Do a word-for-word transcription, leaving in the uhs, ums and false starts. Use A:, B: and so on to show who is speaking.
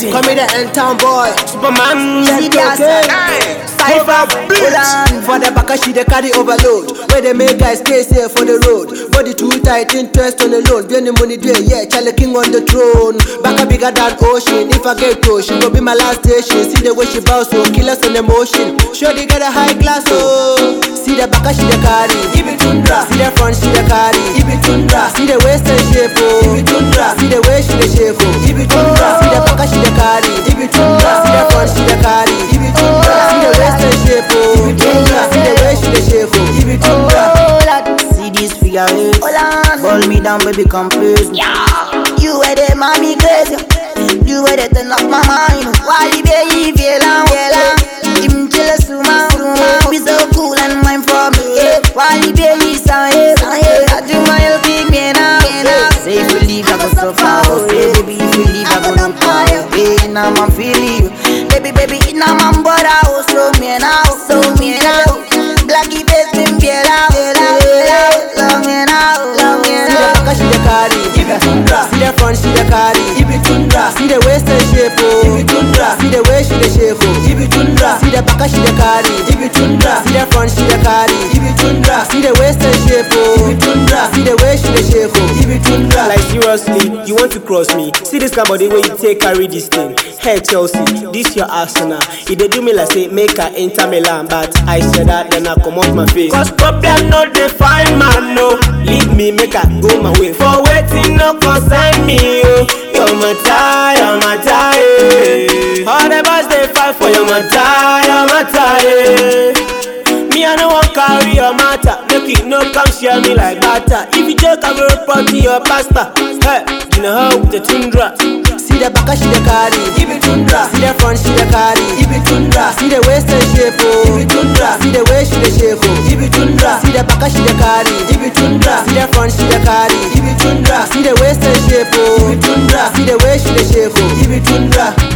A: Come here, the N-Town boy.
B: Superman,
A: Let go, okay. Cypher, hold on. For the back, she they carry overload. Where they make guys stay safe for the road. Body too tight, interest on the loan. Be any money there, yeah. Charlie King on the throne. Back bigger than ocean. If I get to, she go be my last station. See the way she bounce, so kill us on emotion. Sure they got a high class, oh. See the back, she they carry. Give it tundra. See the front, she they carry. Give it tundra. See the waist and shape, oh. Give it tundra. See the way she they shake, oh. Give it tundra. See the back, she they carry. Give it tundra. See the front, she they carry. Give it tundra. See the waist and shape, oh. Give it tundra. See the way she they shake, oh. Give it tundra.
C: See this figure eight. Hold me down, baby, come please. Yeah. You were the mommy crazy. You were the turn up my mind. Wally baby, feel on, feel on. I'm jealous to my room. Be so cool and mine for me. Yeah. Wally baby, sound yeah, sound yeah. I do my help big man now. Say if you leave, I go so far. Say baby, if you leave, I go no far. Hey, now I'm feeling you. Baby, baby, now I'm bored out. So me now, so me now. Blacky face, been feel out. Long and out, long and out.
A: See the back, she the carry. Give it tundra. See the front, she the carry. Give it tundra. See the waist and shape, oh. Give it tundra. See the way she the shake, oh. Give it tundra. See the back, she the carry. Give it tundra. See the front, she the carry. Give it tundra. See the waist and shape, oh. Give it tundra. See the way she the shake, oh. Give it tundra.
B: Like seriously, you want to cross me? See this kind of body where you take carry this thing. Hey Chelsea, this your Arsenal. If they do me like say make her enter Milan, but I said that then I come off my face. Cause problem not define man, no. Leave me, make her go my way. For waiting, no concern me, oh. You're my tie, you're my tie. All the boys they fight for you, my tie, you're my tie. Me I no want carry your matter. Make it no come share me like butter. If you joke, I will report to your pastor. Hey, you know how with the tundra.
A: See the back, she the carry. Give it tundra. See the front, she the carry. Give it tundra. See the waist and shape, oh. Give it tundra. See the way she the shake, oh. Give it tundra. See the back, she the carry. Give it tundra. See the front, she the carry. Give it tundra. See the waist and shape, oh. Give it tundra. See the way she the shake, oh. Give it tundra.